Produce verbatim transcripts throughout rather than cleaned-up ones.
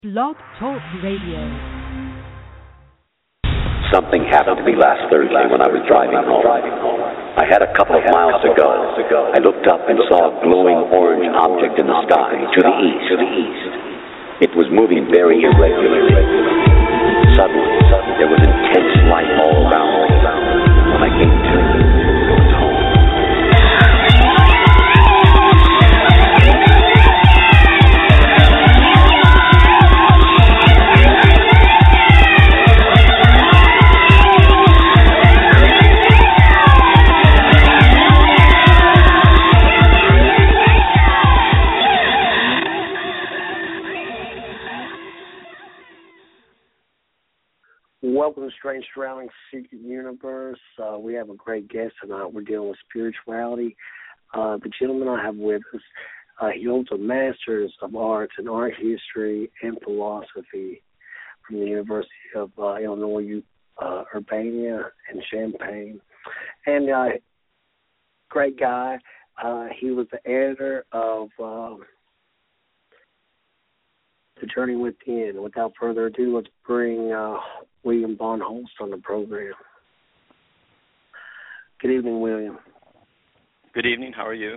Blog Talk Radio. Something happened to me last Thursday when I was driving home. I had a couple of miles to go. I looked up and saw a glowing orange object in the sky to the east. It was moving very irregularly. Suddenly, there was intense light all around me. When I came to, it was home. Welcome to Strange Surroundings Secret Universe. Uh, we have a great guest tonight. We're dealing with spirituality. Uh, the gentleman I have with us, uh, he holds a Master's of Arts in Art History and Philosophy from the University of uh, Illinois, uh, Urbana and Champaign. And uh, great guy. Uh, he was the editor of uh, The Journey Within. Without further ado, let's bring uh, William Von Holst on the program. Good evening, William. Good evening. How are you?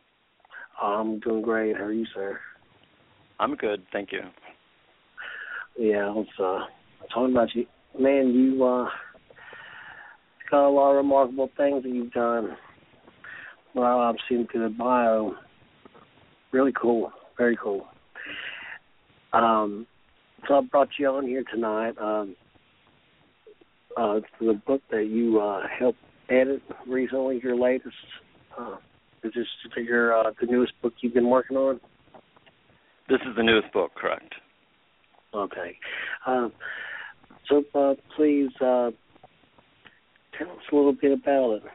I'm doing great. How are you, sir? I'm good, thank you. Yeah, I was uh, talking about you. Man, you uh, got a lot of remarkable things that you've done. Well, I've seen through the bio. Really cool. Very cool. Um, so I brought you on here tonight um, uh, for the book that you uh, helped edit recently, your latest. Uh, is this your, uh, the newest book you've been working on? This is the newest book, correct. Okay. Um, so uh, please uh, tell us a little bit about it.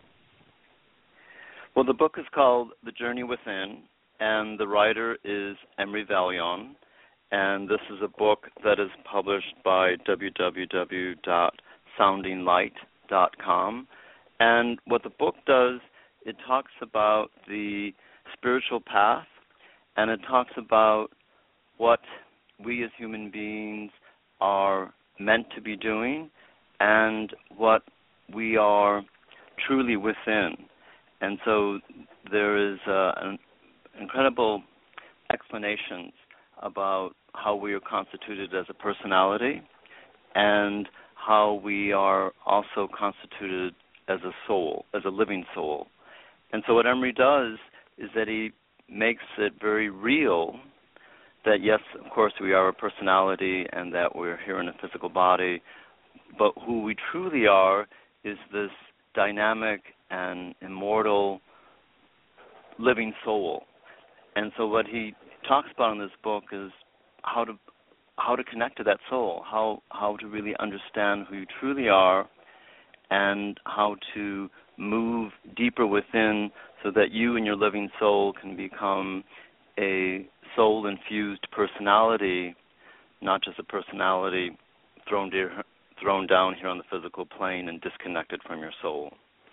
Well, the book is called The Journey Within, and the writer is Emery Vallion. And this is a book that is published by w w w dot sounding light dot com. And what the book does, it talks about the spiritual path, and it talks about what we as human beings are meant to be doing and what we are truly within. And so there is uh, an incredible explanations about how we are constituted as a personality and how we are also constituted as a soul, as a living soul. And so what Emery does is that he makes it very real that, yes, of course, we are a personality and that we're here in a physical body, but who we truly are is this dynamic and immortal living soul. And so what he talks about in this book is how to how to connect to that soul, how how to really understand who you truly are, and how to move deeper within so that you and your living soul can become a soul-infused personality, not just a personality thrown dear, thrown down here on the physical plane and disconnected from your soul.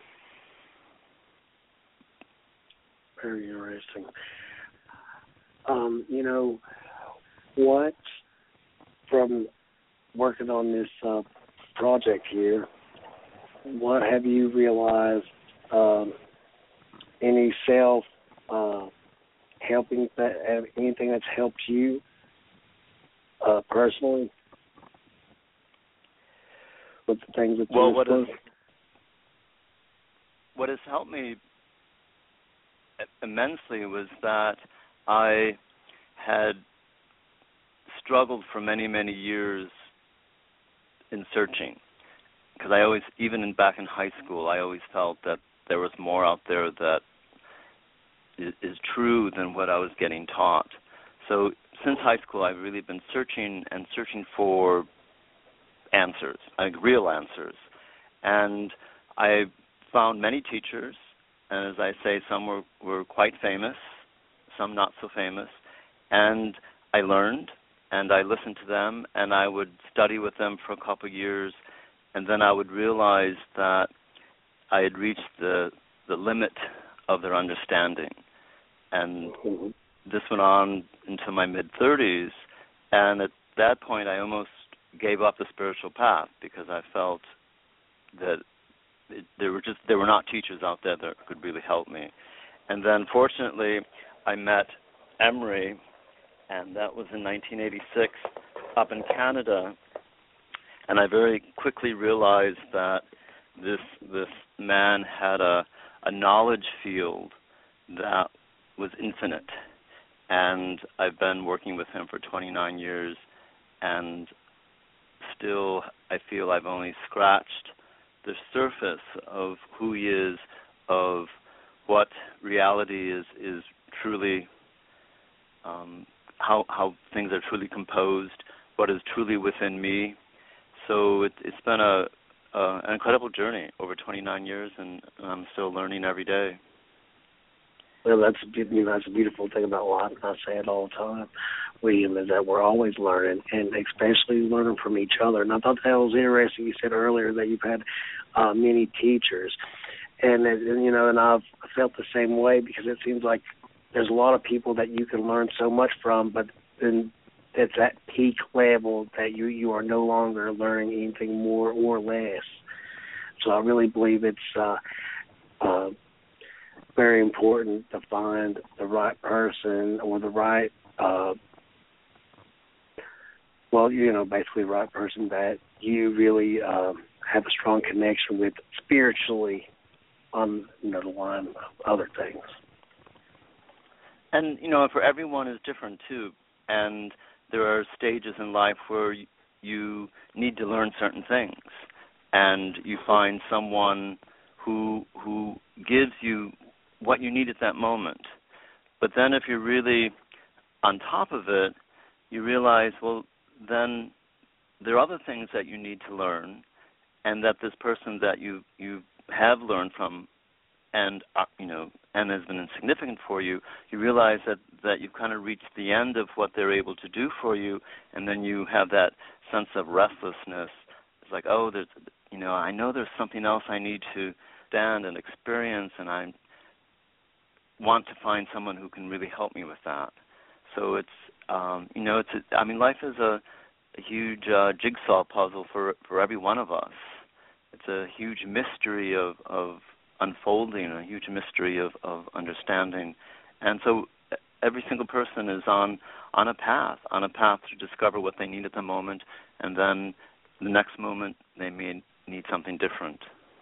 Very interesting. Um, you know, what, from working on this uh, project here, what have you realized, um, any self uh, helping, that, anything that's helped you uh, personally with the things that well, you what, is, what has helped me immensely was that I had struggled for many, many years in searching. Because I always, even in, back in high school, I always felt that there was more out there that is, is true than what I was getting taught. So since high school, I've really been searching and searching for answers, like real answers. And I found many teachers, and as I say, some were, were quite famous, some not so famous, and I learned, and I listened to them, and I would study with them for a couple of years, and then I would realize that I had reached the the limit of their understanding. And this went on into my mid-thirties, And at that point, I almost gave up the spiritual path because I felt that it, there were just there were not teachers out there that could really help me. And then, fortunately, I met Emery, and that was in nineteen eighty-six up in Canada. And I very quickly realized that this this man had a, a knowledge field that was infinite. And I've been working with him for twenty-nine years, and still I feel I've only scratched the surface of who he is, of what reality is is truly, um, how how things are truly composed, what is truly within me. So it, it's been a, a an incredible journey over twenty-nine years, and I'm still learning every day. Well, that's you know, that's a beautiful thing about life, and I say it all the time, William, is that we're always learning, and especially learning from each other. And I thought that was interesting. You said earlier that you've had uh, many teachers, and, and you know, and I've felt the same way, because it seems like there's a lot of people that you can learn so much from, but then it's that peak level that you you are no longer learning anything more or less. So I really believe it's uh, uh, very important to find the right person or the right, uh, well, you know, basically the right person that you really uh, have a strong connection with spiritually on, you know, the line of other things. And, you know, for everyone is different, too. And there are stages in life where you need to learn certain things, and you find someone who who gives you what you need at that moment. But then if you're really on top of it, you realize, well, then there are other things that you need to learn, and that this person that you, you have learned from and uh, you know, and has been insignificant for you, you realize that, that you've kind of reached the end of what they're able to do for you, and then you have that sense of restlessness. It's like, oh, there's, you know, I know there's something else I need to stand and experience, and I want to find someone who can really help me with that. So it's, um, you know, it's. A, I mean, life is a, a huge uh, jigsaw puzzle for for every one of us. It's a huge mystery of of unfolding, a huge mystery of, of understanding. And so every single person is on, on a path, on a path to discover what they need at the moment, and then the next moment they may need something different.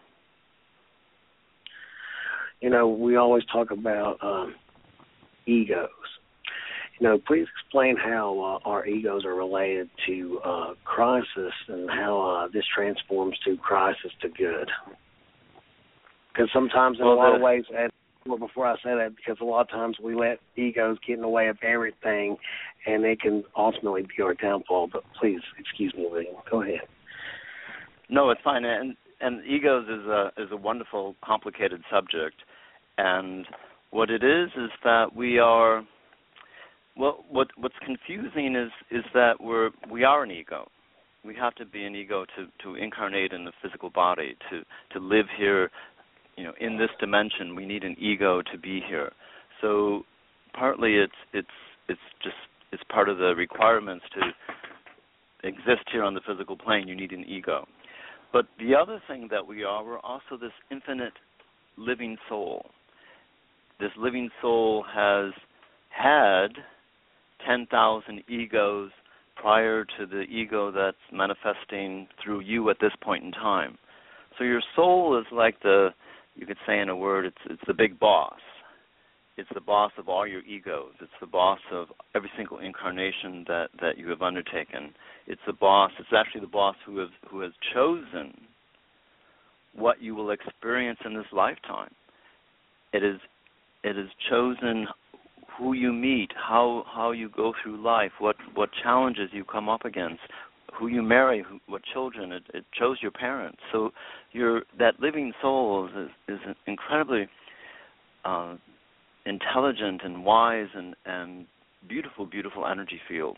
You know, we always talk about um, egos. You know, please explain how uh, our egos are related to uh, crisis, and how uh, this transforms to crisis to good. Because sometimes in well, a lot the, of ways, and well, before I say that, because a lot of times we let egos get in the way of everything, and it can ultimately be our downfall. But please, excuse me, William. Go ahead. No, it's fine. And and egos is a is a wonderful, complicated subject. And what it is is that we are. Well, what what's confusing is is that we're we are an ego. We have to be an ego to, to incarnate in the physical body, to to live here. You know, in this dimension, we need an ego to be here. So partly it's it's it's just it's part of the requirements to exist here on the physical plane. You need an ego. But the other thing that we are, we're also this infinite living soul. This living soul has had ten thousand egos prior to the ego that's manifesting through you at this point in time. So your soul is like the, you could say in a word, it's it's the big boss. It's the boss of all your egos. It's the boss of every single incarnation that, that you have undertaken. It's the boss, it's actually the boss who has who has chosen what you will experience in this lifetime. It is it is chosen who you meet, how how you go through life, what, what challenges you come up against, who you marry, who, what children. It, it chose your parents. So your that living soul is, is incredibly uh, intelligent and wise and, and beautiful, beautiful energy field.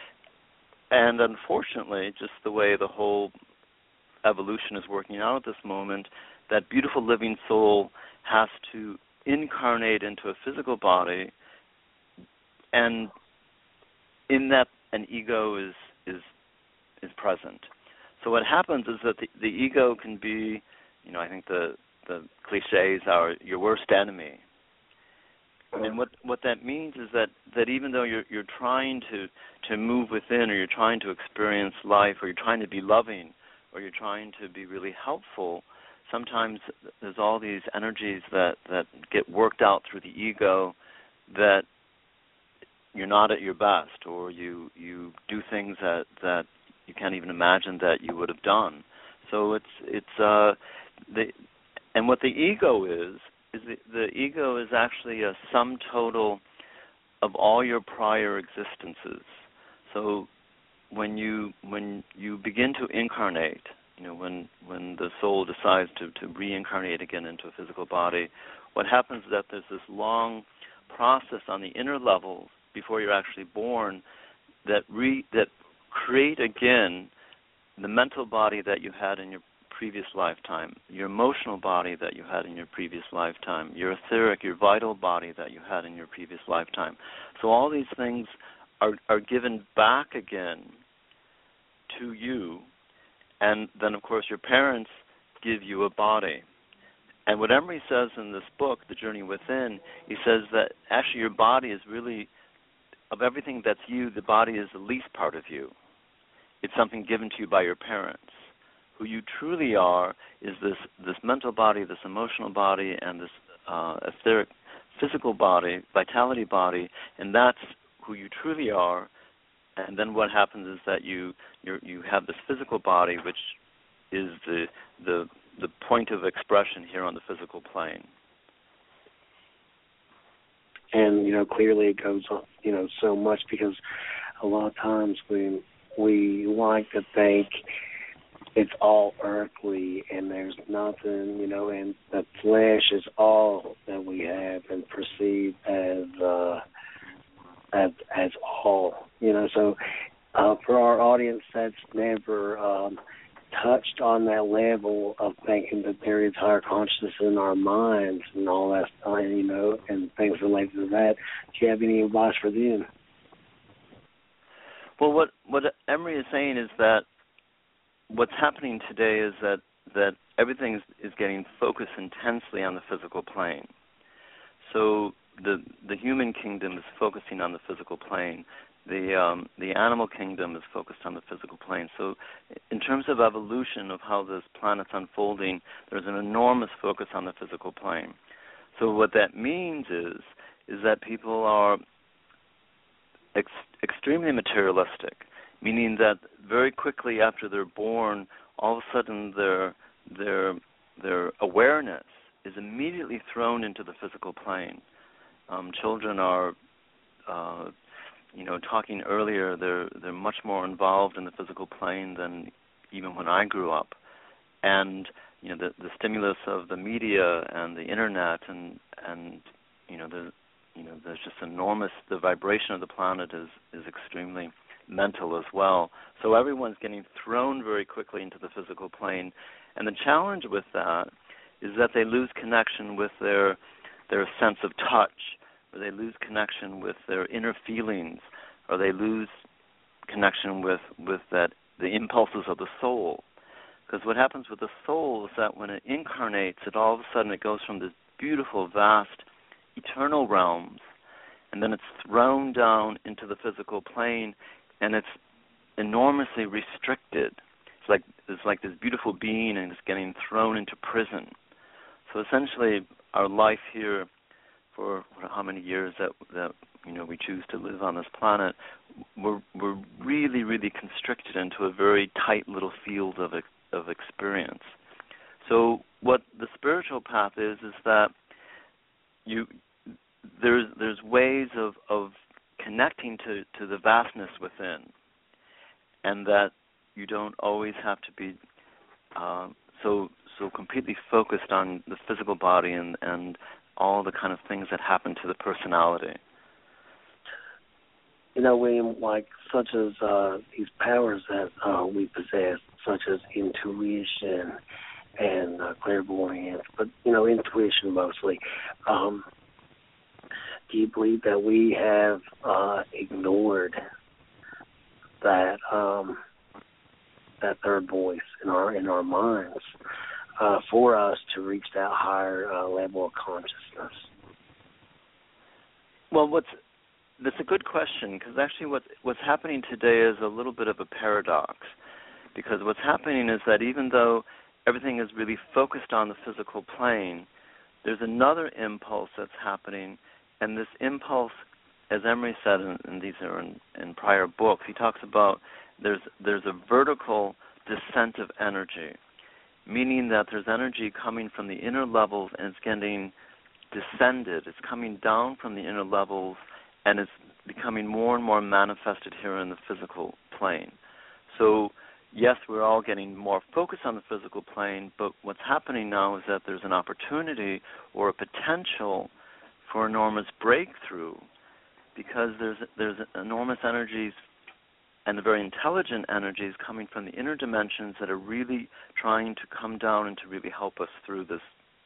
And unfortunately, just the way the whole evolution is working out at this moment, that beautiful living soul has to incarnate into a physical body, and in that an ego is is is present. So what happens is that the, the ego can be, you know, I think the the cliches are your worst enemy. And what, what that means is that, that even though you're you're trying to, to move within, or you're trying to experience life, or you're trying to be loving, or you're trying to be really helpful, sometimes there's all these energies that, that get worked out through the ego that you're not at your best, or you, you do things that, that you can't even imagine that you would have done. So it's it's uh the and what the ego is is the, the ego is actually a sum total of all your prior existences. So when you when you begin to incarnate, you know, when when the soul decides to, to reincarnate again into a physical body, what happens is that there's this long process on the inner levels before you're actually born that re that create again the mental body that you had in your previous lifetime, your emotional body that you had in your previous lifetime, your etheric, your vital body that you had in your previous lifetime. So all these things are, are given back again to you, and then, of course, your parents give you a body. And what Emery says in this book, The Journey Within, he says that actually your body is really, of everything that's you, the body is the least part of you. It's something given to you by your parents. Who you truly are is this, this mental body, this emotional body, and this uh, etheric physical body, vitality body, and that's who you truly are. And then what happens is that you you you have this physical body, which is the the the point of expression here on the physical plane. And you know, clearly it goes on, you know, so much, because a lot of times we we like to think it's all earthly and there's nothing, you know, and the flesh is all that we have and perceive as uh, as as all, you know. So uh, for our audience that's never um, touched on that level of thinking that there is higher consciousness in our minds and all that stuff, you know, and things related to that, do you have any advice for them? Well, what what Emery is saying is that what's happening today is that, that everything is, is getting focused intensely on the physical plane. So the the human kingdom is focusing on the physical plane. The um, the animal kingdom is focused on the physical plane. So in terms of evolution of how this planet's unfolding, there's an enormous focus on the physical plane. So what that means is is that people are ex- extremely materialistic, meaning that very quickly after they're born, all of a sudden their their their awareness is immediately thrown into the physical plane. Um, children are, uh, you know, talking earlier, they're they're much more involved in the physical plane than even when I grew up, and you know the the stimulus of the media and the internet and and you know the you know there's just enormous, the vibration of the planet is is extremely mental as well. So everyone's getting thrown very quickly into the physical plane, and the challenge with that is that they lose connection with their their sense of touch, or they lose connection with their inner feelings, or they lose connection with with that the impulses of the soul. Because what happens with the soul is that when it incarnates, it all of a sudden it goes from this beautiful, vast, eternal realms, and then it's thrown down into the physical plane, and it's enormously restricted. It's like it's like this beautiful being, and it's getting thrown into prison. So essentially, our life here, for how many years that that you know we choose to live on this planet, we're we're really really constricted into a very tight little field of of experience. So what the spiritual path is is that you there's there's ways of of connecting to, to the vastness within, and that you don't always have to be uh, so so completely focused on the physical body and, and all the kind of things that happen to the personality. You know, William, like such as uh, these powers that uh, we possess, such as intuition and uh, clairvoyance, but, you know, intuition mostly. Um, do you believe that we have uh, ignored that um, that third voice in our in our minds uh, for us to reach that higher uh, level of consciousness? Well, what's that's a good question, because actually what, what's happening today is a little bit of a paradox, because what's happening is that even though everything is really focused on the physical plane, there's another impulse that's happening, and this impulse, as Emery said, and, and these are in, in prior books, he talks about there's there's a vertical descent of energy, meaning that there's energy coming from the inner levels and it's getting descended. It's coming down from the inner levels and it's becoming more and more manifested here in the physical plane. So, yes, we're all getting more focused on the physical plane, but what's happening now is that there's an opportunity or a potential for enormous breakthrough, because there's there's enormous energies and the very intelligent energies coming from the inner dimensions that are really trying to come down and to really help us through this.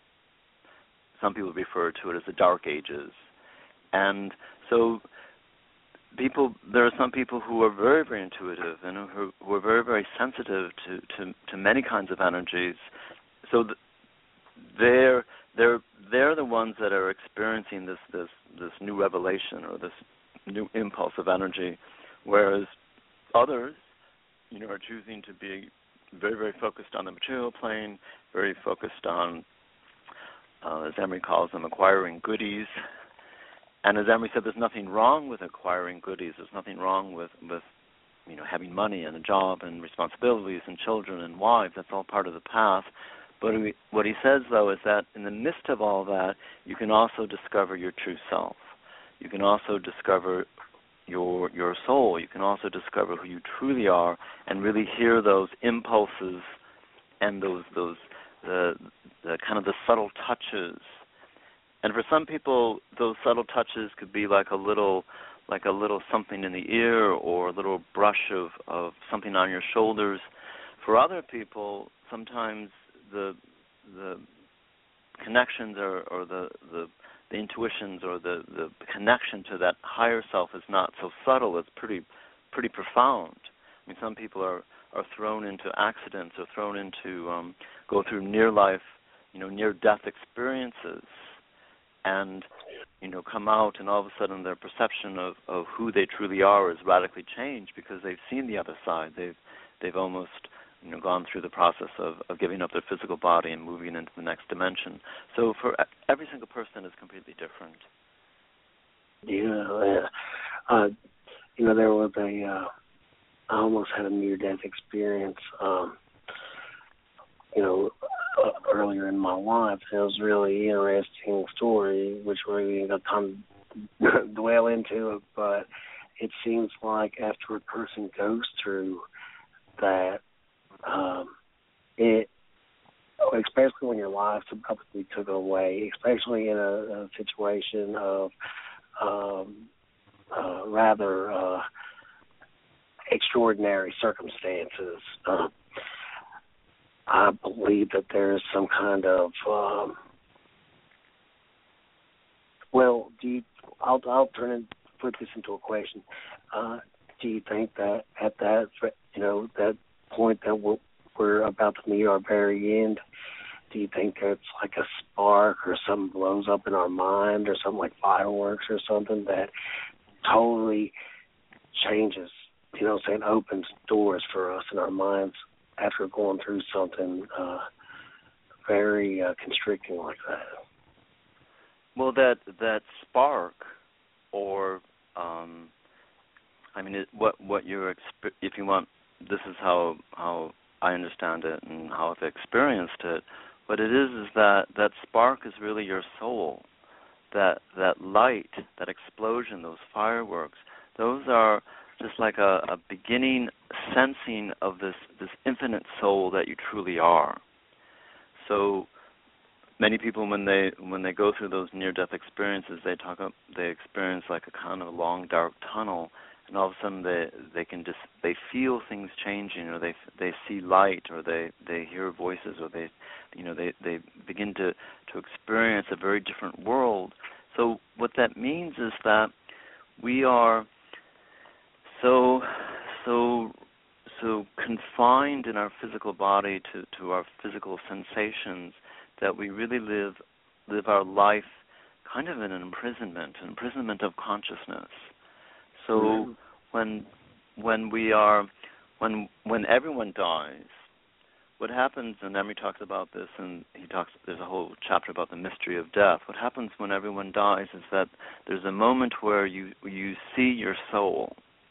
Some people refer to it as the dark ages. And so people, there are some people who are very, very intuitive and who, who are very, very sensitive to, to, to many kinds of energies. So th- they're they're they're the ones that are experiencing this this this new revelation or this new impulse of energy, whereas others, you know, are choosing to be very, very focused on the material plane, very focused on, uh, as Emery calls them, acquiring goodies. And as Emery said, there's nothing wrong with acquiring goodies. There's nothing wrong with, with, you know, having money and a job and responsibilities and children and wives. That's all part of the path. But we, what he says, though, is that in the midst of all that, you can also discover your true self. You can also discover your your soul. You can also discover who you truly are and really hear those impulses and those those the, the kind of the subtle touches. And for some people, those subtle touches could be like a little, like a little something in the ear or a little brush of, of something on your shoulders. For other people, sometimes the the connections or, or the, the the intuitions or the, the connection to that higher self is not so subtle. It's pretty pretty profound. I mean, some people are, are thrown into accidents or thrown into um, go through near life, you know, near death experiences. And, you know, come out and all of a sudden their perception of, of who they truly are is radically changed because they've seen the other side. They've they've almost, you know, gone through the process of, of giving up their physical body and moving into the next dimension. So for every single person is completely different. Yeah, uh, you know, there was a, uh, I almost had a near-death experience, um, you know, Uh, earlier in my life. It was a really interesting story, which we ain't got time to dwell into it, but it seems like after a person goes through that, um, it, especially when your life abruptly took away, especially in a, a situation of um, uh, rather uh, extraordinary circumstances, uh, I believe that there is some kind of, um, well, do you, I'll, I'll turn and put this into a question. Uh, do you think that at that, you know, that point that we're, we're about to meet our very end, do you think it's like a spark or something blows up in our mind or something like fireworks or something that totally changes, you know, saying opens doors for us in our minds after going through something uh, very uh, constricting like that? Well, that that spark, or um, I mean, it, what what you're exp- if you want, this is how how I understand it and how I've experienced it. What it is is that that spark is really your soul. That that light, that explosion, those fireworks, those are just like a, a beginning sensing of this, this infinite soul that you truly are. So many people, when they when they go through those near-death experiences, they talk up, they experience like a kind of long, dark tunnel, and all of a sudden they they can just they feel things changing, or they they see light, or they, they hear voices, or they you know they, they begin to, to experience a very different world. So what that means is that we are so so so confined in our physical body to, to our physical sensations that we really live live our life kind of in an imprisonment, an imprisonment of consciousness. So mm-hmm. when when we are when when everyone dies, what happens, and Emery talks about this, and he talks, there's a whole chapter about the mystery of death. What happens when everyone dies is that there's a moment where you you see your soul,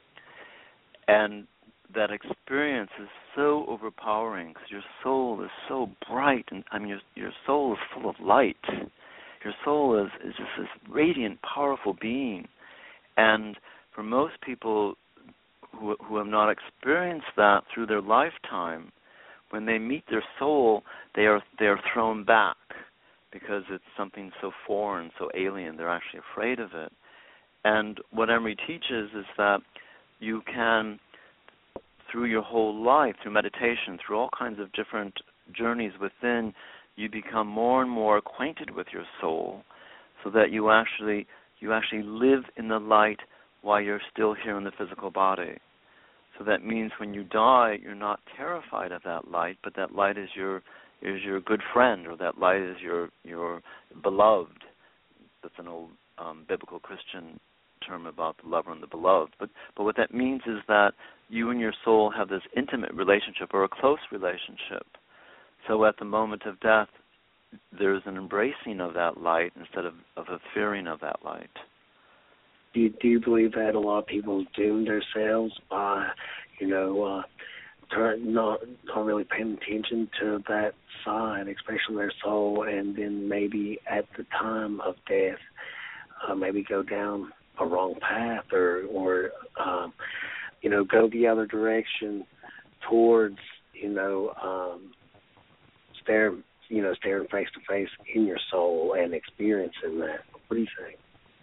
and that experience is so overpowering because your soul is so bright, and I mean your your soul is full of light. Your soul is, is just this radiant, powerful being, and for most people who who have not experienced that through their lifetime, when they meet their soul, they are they are thrown back because it's something so foreign, so alien. They're actually afraid of it. And what Emery teaches is that you can, through your whole life, through meditation, through all kinds of different journeys within, you become more and more acquainted with your soul, so that you actually you actually live in the light while you're still here in the physical body. So that means when you die, you're not terrified of that light, but that light is your is your good friend, or that light is your your beloved. That's an old um, biblical Christian term about the lover and the beloved. But but what that means is that you and your soul have this intimate relationship, or a close relationship. So at the moment of death, there's an embracing of that light instead of, of a fearing of that light. Do you, do you believe that a lot of people doom themselves by, you know, uh, turn, not not really paying attention to that side, especially their soul, and then maybe at the time of death, uh, maybe go down a wrong path, or or um, you know, go the other direction towards, you know, um, stare, you know, staring face to face in your soul and experiencing that. What do you think?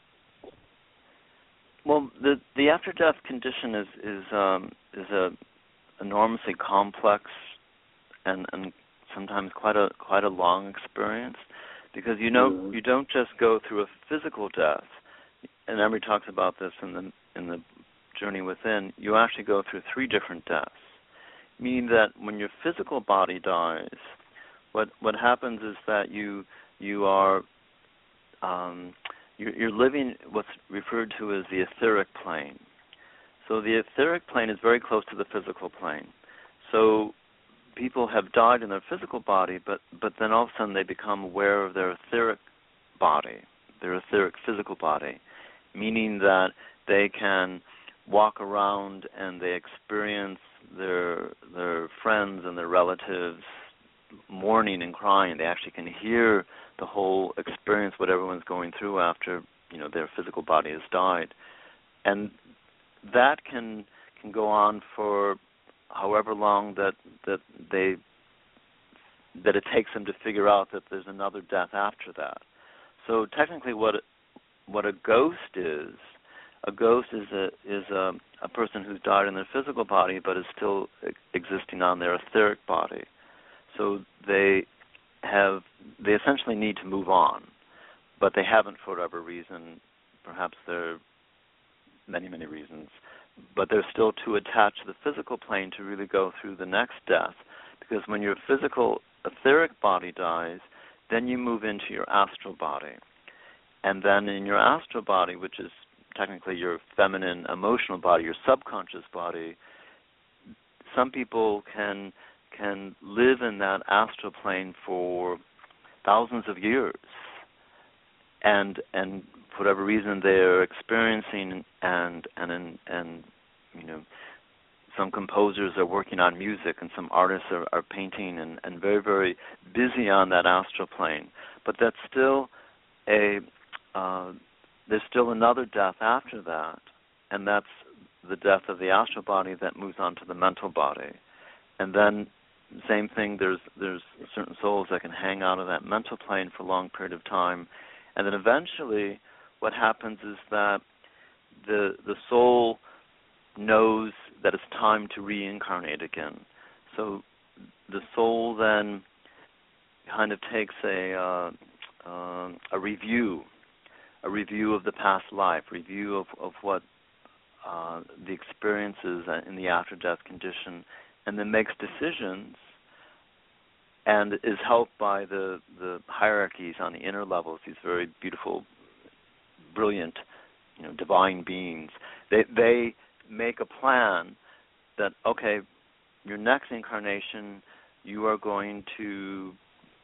Well, the the after death condition is is um, is a enormously complex and, and sometimes quite a quite a long experience, because you know mm-hmm. you don't just go through a physical death, and Emery talks about this in the in the Journey Within. You actually go through three different deaths, meaning that when your physical body dies, what what happens is that you you are um, you're, you're living what's referred to as the etheric plane. So the etheric plane is very close to the physical plane. So people have died in their physical body, but but then all of a sudden they become aware of their etheric body, their etheric physical body, meaning that they can walk around and they experience their their friends and their relatives mourning and crying. They actually can hear the whole experience, what everyone's going through after, you know, their physical body has died. And that can can go on for however long that that they that it takes them to figure out that there's another death after that. So technically, what what a ghost is, a ghost is a is a, a person who's died in their physical body but is still existing on their etheric body. So they have they essentially need to move on, but they haven't for whatever reason. Perhaps there are many many reasons, but they're still too attached to the physical plane to really go through the next death. Because when your physical etheric body dies, then you move into your astral body, and then in your astral body, which is technically your feminine emotional body, your subconscious body, some people can can live in that astral plane for thousands of years, and and for whatever reason they're experiencing, and and and, and you know, some composers are working on music, and some artists are, are painting, and, and very very busy on that astral plane. But that's still a uh, there's still another death after that, and that's the death of the astral body that moves on to the mental body. And then same thing, there's there's certain souls that can hang out of that mental plane for a long period of time, and then eventually what happens is that the the soul knows that it's time to reincarnate again. So the soul then kind of takes a uh, uh, a review, a review of the past life, review of, of what uh, the experiences in the after-death condition, and then makes decisions and is helped by the, the hierarchies on the inner levels, these very beautiful, brilliant, you know, divine beings. They they make a plan that, okay, your next incarnation, you are going to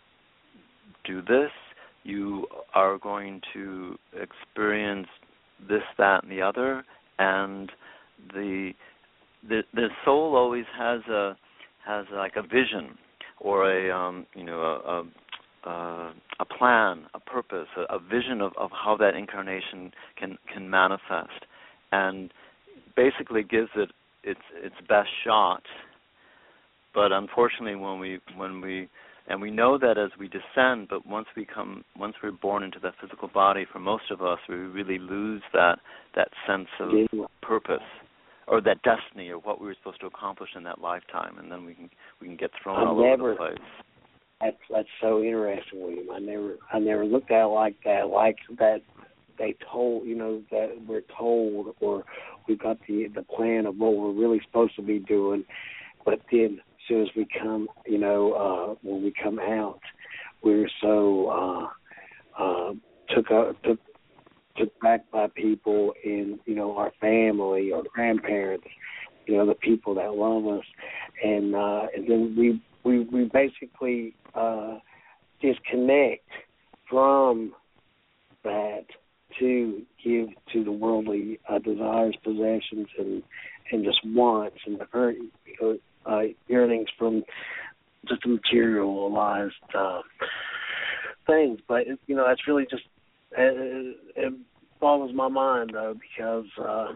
do this, you are going to experience this, that, and the other, and the the, the soul always has a has like a vision or a um, you know a, a a plan, a purpose, a, a vision of, of how that incarnation can can manifest, and basically gives it its its best shot. But unfortunately, when we when we and we know that as we descend, but once we come, once we're born into that physical body, for most of us, we really lose that that sense of purpose or that destiny or what we were supposed to accomplish in that lifetime, and then we can we can get thrown I all never, over the place. That's that's so interesting, William. I never I never looked at it like that. Like that they told, you know, that we're told, or we've got the the plan of what we're really supposed to be doing, but then as soon as we come, you know, uh, when we come out, we're so uh, uh, took up, took took back by people in, you know, our family or grandparents, you know, the people that love us, and uh, and then we we we basically uh, disconnect from that to give to the worldly uh, desires, possessions, and and just wants and earn, you know, uh, yearnings from just the materialized uh, things. But it, you know, that's really just it, it boggles my mind though, because. Uh,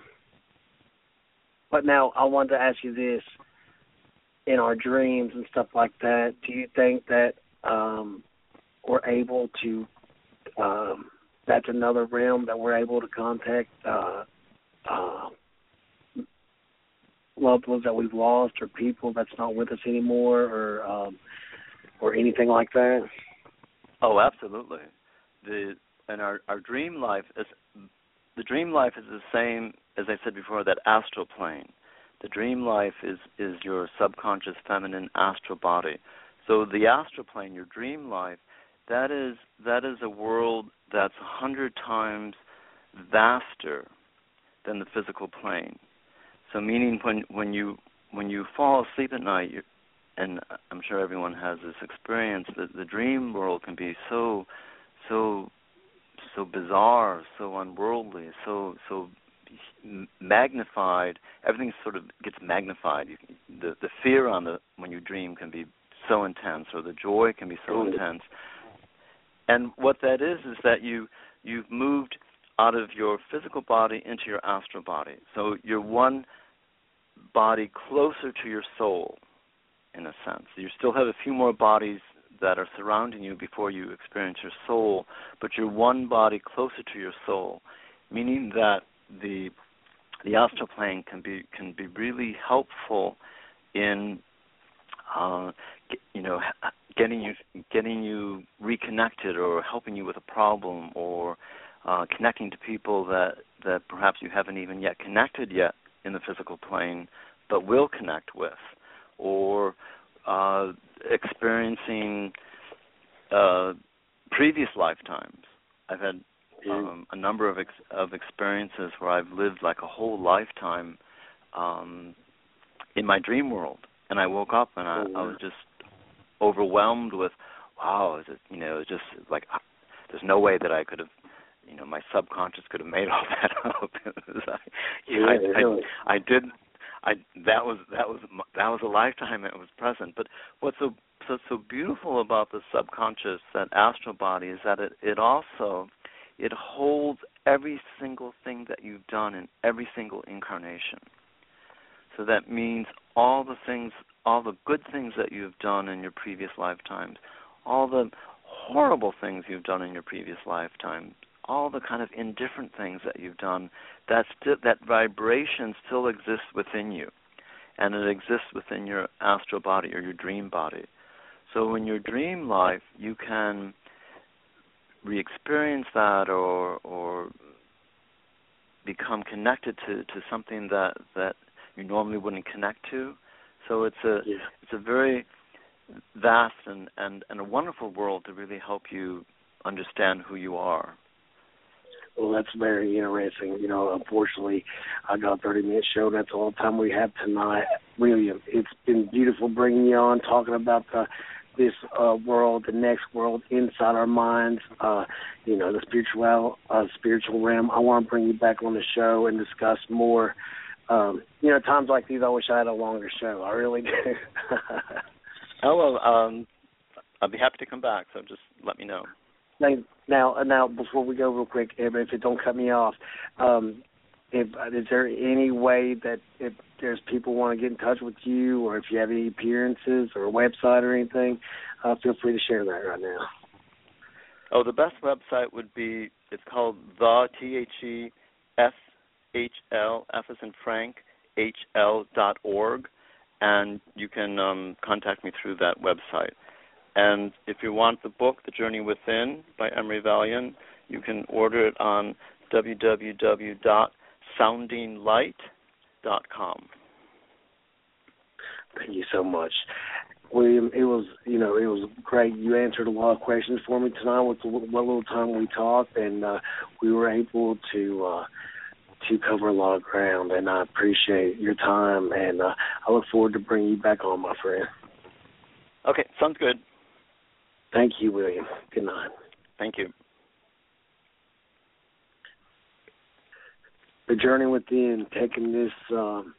but now I wanted to ask you this: in our dreams and stuff like that, do you think that um, we're able to? Um, that's another realm that we're able to contact uh, uh, loved ones that we've lost, or people that's not with us anymore, or um, or anything like that? Oh, absolutely. The and our, our dream life is the dream life is the same as I said before, that astral plane. The dream life is, is your subconscious feminine astral body. So the astral plane, your dream life, that is that is a world that's a hundred times vaster than the physical plane. So meaning when when you when you fall asleep at night, you, and I'm sure everyone has this experience, that the dream world can be so so so bizarre, so unworldly, so so magnified. Everything sort of gets magnified. You, the the fear on the when you dream can be so intense, or the joy can be so intense. And what that is is that you you've moved out of your physical body into your astral body. So you're one body closer to your soul, in a sense. You still have a few more bodies that are surrounding you before you experience your soul, but you're one body closer to your soul, meaning that the the astral plane can be can be really helpful in uh, you know getting you getting you reconnected, or helping you with a problem, or uh, connecting to people that, that perhaps you haven't even yet connected yet in the physical plane, but will connect with, or uh, experiencing uh, previous lifetimes. I've had um, a number of ex- of experiences where I've lived like a whole lifetime um, in my dream world, and I woke up and I, I was just overwhelmed with, wow, is it, you know, it's just like, there's no way that I could have, you know, my subconscious could have made all that up. It was like, yeah, yeah, I, really. I, I did, I that was that was that was a lifetime that was present. But what's so so so beautiful about the subconscious, that astral body, is that it it also it holds every single thing that you've done in every single incarnation. So that means all the things, all the good things that you've done in your previous lifetimes, all the horrible things you've done in your previous lifetime, all the kind of indifferent things that you've done, that sti- that vibration still exists within you, and it exists within your astral body or your dream body. So in your dream life, you can re-experience that, or or become connected to, to something that, that you normally wouldn't connect to. So it's a yeah. it's a very vast and, and, and a wonderful world to really help you understand who you are. Well, that's very interesting. You know, unfortunately, I got a thirty-minute show. That's all the time we have tonight. William, it's been beautiful bringing you on, talking about the, this uh, world, the next world inside our minds, uh, you know, the spiritual, uh, spiritual realm. I want to bring you back on the show and discuss more. Um, you know, times like these, I wish I had a longer show. I really do. Oh, well, um, I'd be happy to come back, so just let me know. Now, now, before we go real quick, if it don't cut me off, um, if, is there any way that if there's people want to get in touch with you, or if you have any appearances or a website or anything, uh, feel free to share that right now. Oh, the best website would be, it's called the, T H E S H L, F as in Frank, H L dot org, and you can um, contact me through that website. And if you want the book, The Journey Within by Emery Valion, you can order it on w w w dot sounding light dot com. Thank you so much, William. It was, you know, it was great. You answered a lot of questions for me tonight with what little time we talked, and uh, we were able to uh, to cover a lot of ground. And I appreciate your time, and uh, I look forward to bringing you back on, my friend. Okay, sounds good. Thank you, William. Good night. Thank you. The Journey Within, taking this um,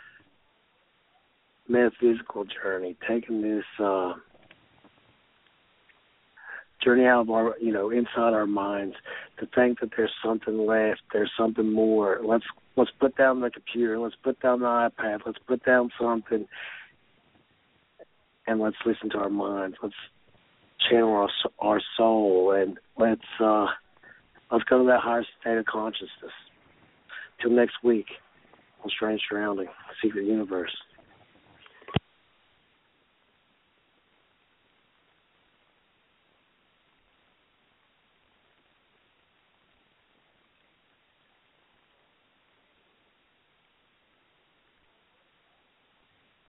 metaphysical journey, taking this uh, journey out of our, you know, inside our minds, to think that there's something left, there's something more. Let's let's put down the computer, let's put down the iPad, let's put down something, and let's listen to our minds. Let's channel our our soul, and let's uh, let's go to that higher state of consciousness. Till next week on Strange Surrounding, Secret Universe.